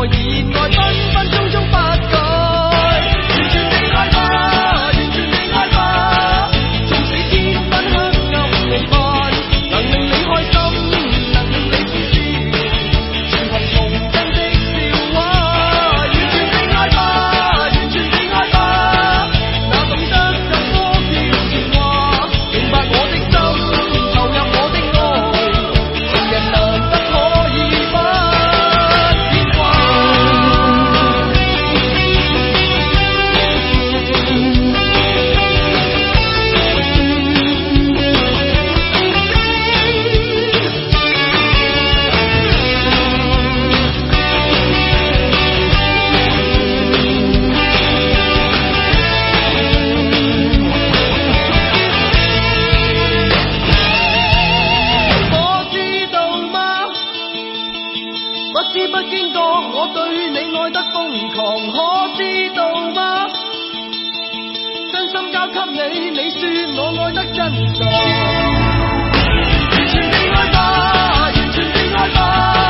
何熱愛分分鐘鐘不改，完全地愛吧，完全地愛吧，縱使天昏黑暗離漫，能令你開心，能令你歡笑，全憑童真的笑話，完全地愛吧，完全地愛吧，那懂得怎麼叫電話，明白我的心，投入我的愛，情人難得可以不牽掛。可知道嗎？不知不經覺我對你愛得瘋狂，可知道嗎？真心交給你，你說我愛得真傻，完全地愛吧，完全地愛吧。